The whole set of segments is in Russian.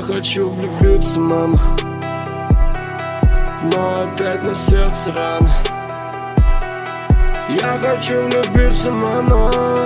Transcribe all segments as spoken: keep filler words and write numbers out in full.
хочу влюбиться, мама, но опять на сердце рана. Я хочу влюбиться, мама,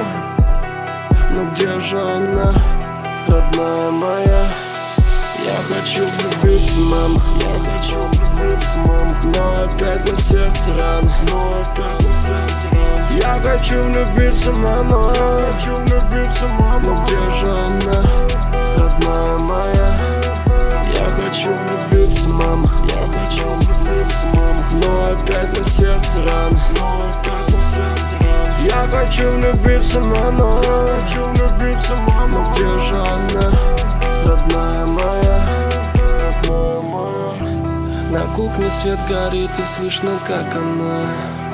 но где же она, родная моя? Я хочу влюбиться, мама, я хочу влюбиться, мама, но опять на сердце рана, но опять на сердце рана. Я хочу влюбиться, мама, хочу влюбиться, мама, но где же она, родная моя? Я хочу влюбиться, мама, я хочу влюбиться, мама, но опять на сердце рана, но опять на сердце рана. Я хочу влюбиться, мама, хочу влюбиться, мама, но где же она, родная моя, родная моя? На кухне свет горит и слышно, как она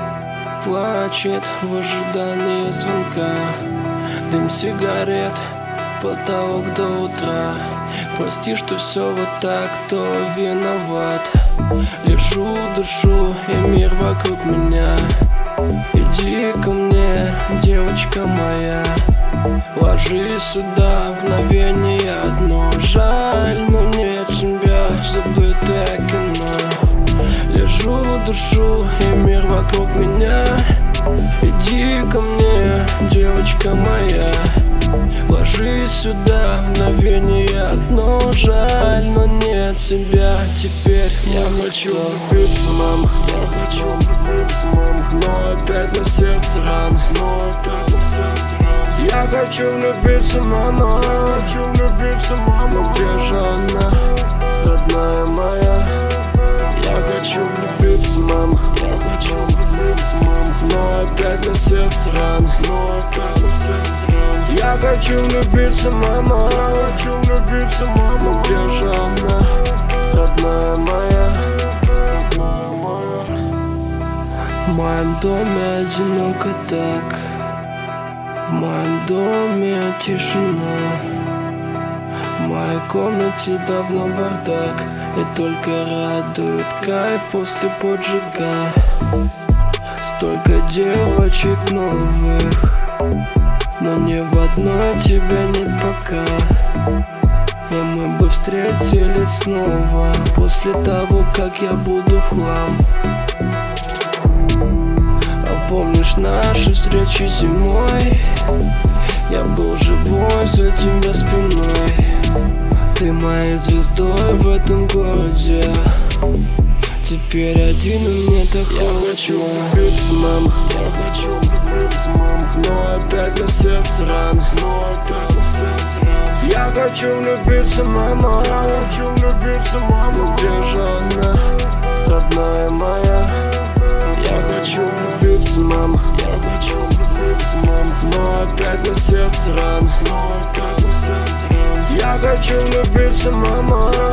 плачет в ожидании звонка. Дым сигарет, потолок до утра. Прости, что все вот так, кто виноват? Лежу, дышу, и мир вокруг меня. Иди ко мне, девочка моя, ложись сюда, мгновение одно. Жаль, но нет тебя, забытое кино. Лежу, дышу, и мир вокруг меня. Иди ко мне, девочка моя, ложись сюда, мгновение одно. Жаль, но нет тебя теперь. Я хочу влюбиться, мама, я хочу влюбиться, мама, но опять на сердце рана, но опять на сердце рана. Я хочу влюбиться, мама, хочу влюбиться, мама, но где же она, родная моя? Я хочу влюбиться, мама, я хочу влюбиться, мама, но опять на сердце рана, но опять на сердце рана. Я хочу влюбиться, мама, хочу влюбиться, мама, но где же она, родная моя, родная моя? В моем доме одиноко так, в моем доме тишина. В моей комнате давно бардак, и только радует кайф после поджига. Столько девочек новых, но ни в одной тебя нет пока. И мы бы встретились снова после того, как я буду в хлам. А помнишь наши встречи зимой? Я был живой за тебя спиной. Ты моей звездой в этом городе. Теперь один, и мне так хочется. Я хочу влюбиться, мама, я хочу влюбиться, мама, но опять на сердце рана, но опять на сердце рана. Я хочу влюбиться, мама, хочу влюбиться, мама, но где же она, родная моя? Я хочу влюбиться, мама, я хочу влюбиться, мама, но опять на сердце рана, но опять на сердце рана. Я хочу влюбиться, мама.